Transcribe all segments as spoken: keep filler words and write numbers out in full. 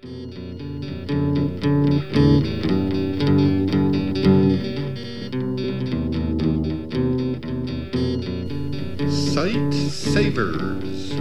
Sight Savers.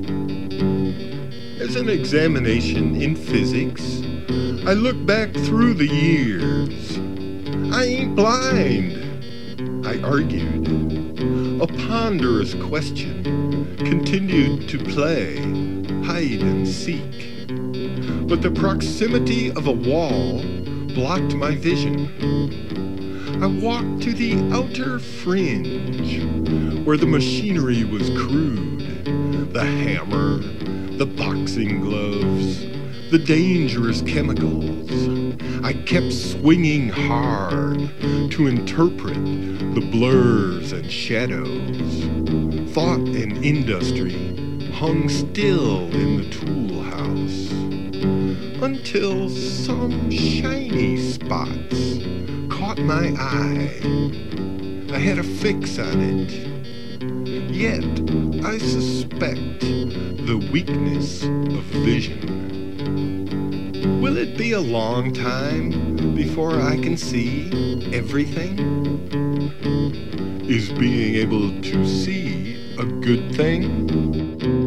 As an examination in physics, I look back through the years. I ain't blind, I argued. A ponderous question continued to play hide and seek. But the proximity of a wall blocked my vision. I walked to the outer fringe, where the machinery was crude. The hammer, the boxing gloves, the dangerous chemicals. I kept swinging hard to interpret the blurs and shadows. Thought and industry hung still in the tool house, until some shiny spots caught my eye. I had a fix on it, yet I suspect the weakness of vision. Will it be a long time before I can see everything? Is being able to see a good thing?